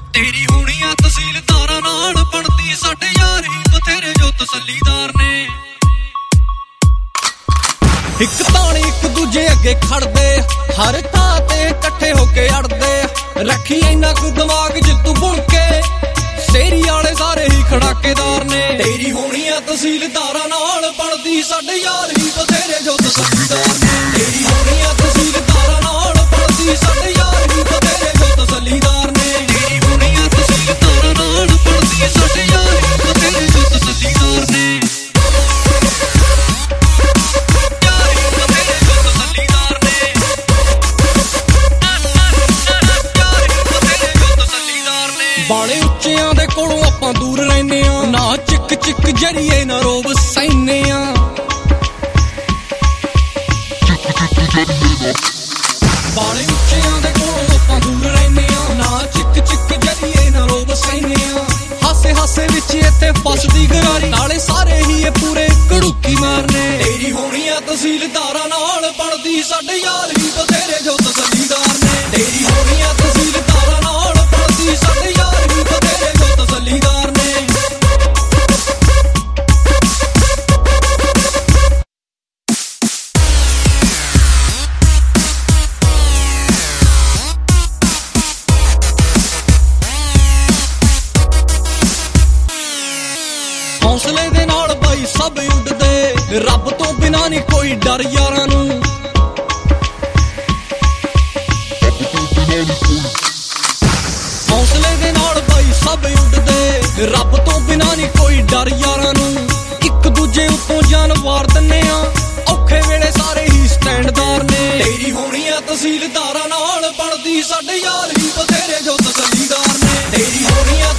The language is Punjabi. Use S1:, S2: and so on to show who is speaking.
S1: ਤੇਰੀ ਹੋਣੀਆਂ ਤਹਿਸੀਲਦਾਰਾਂ ਨਾਲ ਬਣਦੀ ਸਾਡੇ ਯਾਰ ਹੀ ਬਥੇਰੇ ਜੋ ਤਸੱਲੀਦਾਰ ਨੇ। ਇੱਕ ਤਾਣੀ ਇੱਕ ਦੂਜੇ ਅੱਗੇ ਖੜਦੇ, ਹਰ ਥਾਂ ਤੇ ਇਕੱਠੇ ਹੋ ਕੇ ਅੜਦੇ। ਰੱਖੀ ਇੰਨਾ ਕੁ ਦਿਮਾਗ ਜਿੱਤੂ ਬੁਣ ਕੇ, ਸ਼ੇਰੀ ਵਾਲੇ ਸਾਰੇ ਹੀ ਖੜਾਕੇਦਾਰ ਨੇ। ਤੇਰੀ ਹੋਣੀਆਂ ਤਹਿਸੀਲਦਾਰਾਂ ਨਾਲ ਬਣਦੀ ਸਾਡੇ ਯਾਰ ਹੀ ਬਥੇਰੇ ਜੋ ਤਸੱਲੀਦਾਰ ਨੇ। ਤੇਰੀ ਹੋਣੀਆਂ ਤਹਿਸੀਲਦਾਰਾਂ ਨਾਲ ਬਣਦੀ ਸਾਡੇ ਯਾਰ ਹੀ ਬਥੇਰੇ ਜੋ ਤਸੱਲੀਦਾਰ ਨੇ। ਤੇਰੀ ਹੋਣੀਆਂ ਤਹਿਸੀਲਦਾਰਾਂ ਨਾਲ ਬਣਦੀ ਸਾਡੇ ਯਾਰ ਹੀ ਬਥੇਰੇ ਜੋ ਤਸੱਲੀਦਾਰ ਨੇ। ਬਾਲੇ ਉੱਚਿਆਂ ਦੇ ਕੋਲੋਂ ਆਪਾਂ ਦੂਰ ਰਹਿੰਦੇ ਆਂ, ਨਾ ਚਿੱਕ ਚਿੱਕ ਜਰੀਏ ਨਾ ਰੋਬ ਸਹਿਨੇ ਆਂ। ਬਾਲੇ ਉੱਚਿਆਂ ਦੇ ਕੋਲੋਂ ਆਪਾਂ ਦੂਰ ਰਹਿੰਦੇ ਆਂ, ਨਾ ਚਿੱਕ ਚਿੱਕ ਜਰੀਏ ਨਾ ਰੋਬ ਸਹਿਨੇ ਆਂ। ਹਾਸੇ ਹਾਸੇ ਵਿੱਚ ਇੱਥੇ ਫਸਦੀ ਗਰਾਰੀ, ਨਾਲੇ ਸਾਰੇ ਹੀ ਇਹ ਪੂਰੇ ਘੜੂਕੀ ਮਾਰਨੇ। ਤੇਰੀ ਹੋਣੀਆਂ ਤਹਿਸੀਲਦਾਰਾਂ ਨਾਲ ਬਣਦੀ ਸਾਡੇ ਯਾਰ ਹੀ ਬਥੇਰੇ ਜੋ ਤਸੱਲੀਦਾਰ ਨੇ। ਤੇਰੀ ਹੋਣੀਆਂ ਤਹਿਸੀਲਦਾਰਾਂ ਨਾਲ ਬਣਦੀ ਸਾਡੇ ਯਾਰ ਹੀ ਬਥੇਰੇ ਜੋ ਤਸੱਲੀਦਾਰ ਨੇ। ਹੌਸਲੇ ਦੇ ਨਾਲ ਬਾਈ ਸਭ ਉੱਡਦੇ, ਰੱਬ ਤੋਂ ਬਿਨਾਂ ਨਹੀਂ ਕੋਈ ਡਰ ਯਾਰਾਂ ਨੂੰ। ਹੌਸਲੇ ਦੇ ਨਾਲ ਬਾਈ ਸਭ ਉੱਡਦੇ, ਰੱਬ ਤੋਂ ਬਿਨਾਂ ਨਹੀਂ ਕੋਈ ਡਰ ਯਾਰਾਂ ਨੂੰ। ਇੱਕ ਦੂਜੇ ਉੱਤੋਂ ਜਾਨ ਵਾਰ ਦਿੰਨੇ ਆ, ਔਖੇ ਵੇਲੇ ਸਾਰੇ ਹੀ ਸਟੈਂਡਦਾਰ ਨੇ। ਤੇਰੀ ਹੋਣੀਆਂ ਤਹਿਸੀਲਦਾਰਾਂ ਨਾਲ ਬਣਦੀ ਸਾਡੇ ਯਾਰ ਹੀ ਬਥੇਰੇ ਜੋ ਤਸੱਲੀਦਾਰ ਨੇ। ਤੇਰੀ ਹੋਣੀਆਂ